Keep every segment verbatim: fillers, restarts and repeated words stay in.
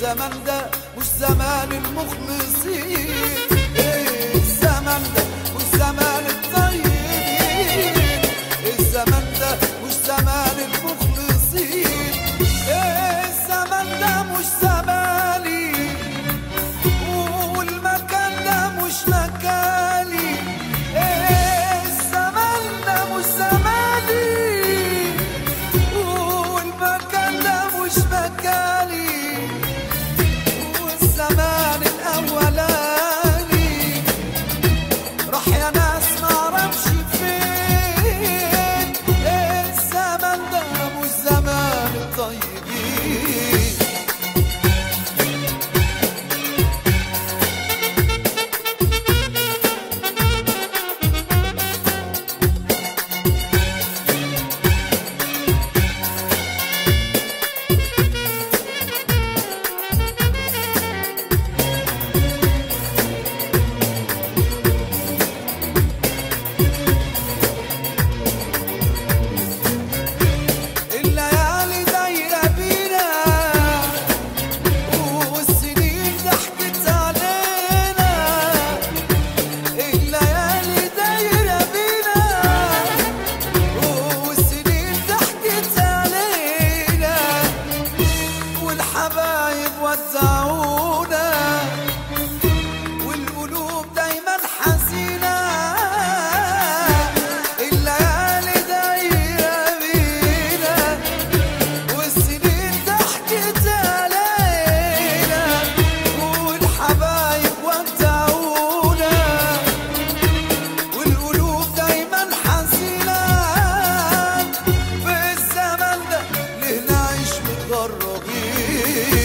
الزمن ده مش زمان المخلصين، إيه الزمن ده مش زمان الطيبين، الزمن ده مش زمان المخلصين، إيه الزمن ده مش زماني، والمكان ده مش مكاني، إيه الزمن ده مش زماني، والمكان ده مش مكاني، والزمان الأولاني راح يا ناس معرفش فين، إيه الزمن ده مش زمان الطيبين. الليالي دايرة بينا والسنين ضحكت علينا، الليالي دايرة بينا والسنين ضحكت علينا، والحبايب ودعونا والقلوب دايما حزينة، الليالي دايرة بينا والسنين ضحكت علينا، والحبايب ودعونا والقلوب دايما حزينة، في الزمن ده ليه نعيش متغربين.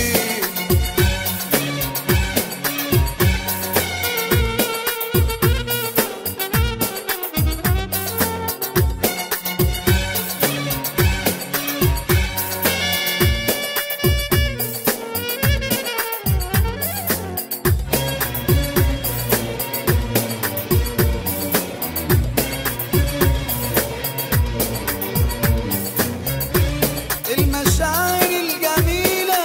المشاعر الجميلة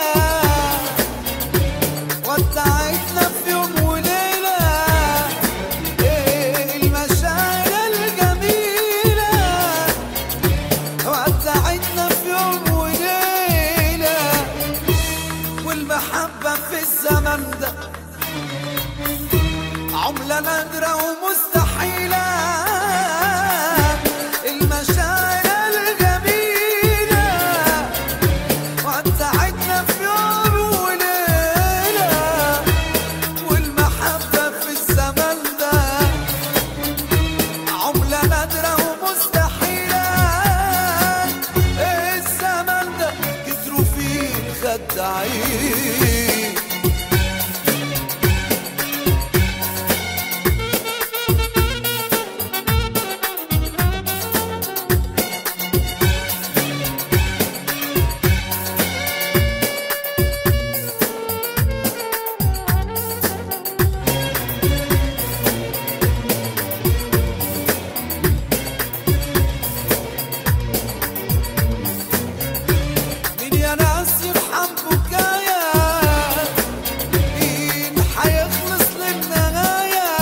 ودعتنا في يوم وليلة، إيه المشاعر الجميلة ودعتنا في يوم وليلة، والمحبة في الزمن ده عملة نادرة ومستحيلة، المشاعر الجميلة ودعتنا في يوم وليلة، والمحبة في الزمن ده عملة نادرة ومستحيلة، إيه الزمن ده كتروا فيه الخداعين. مين يا ناس يرحم بكايا، مين حيخلص للنهاية،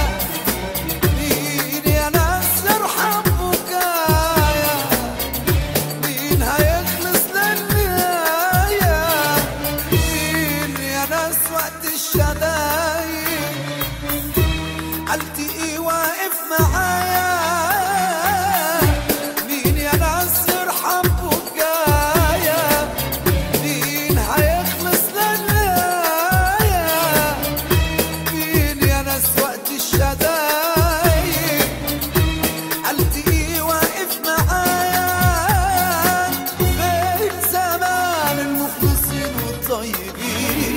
مين يا ناس يرحم بكايا، مين هيخلص للنهاية، مين يا ناس وقت الشدايد قلتي ايه واقف معايا، مين يا ناس يرحم بكايا، مين هيخلص للنهاية، مين يا ناس وقت الشدايد قلتي ايه واقف معايا، في زمان المخلصين والطيبين.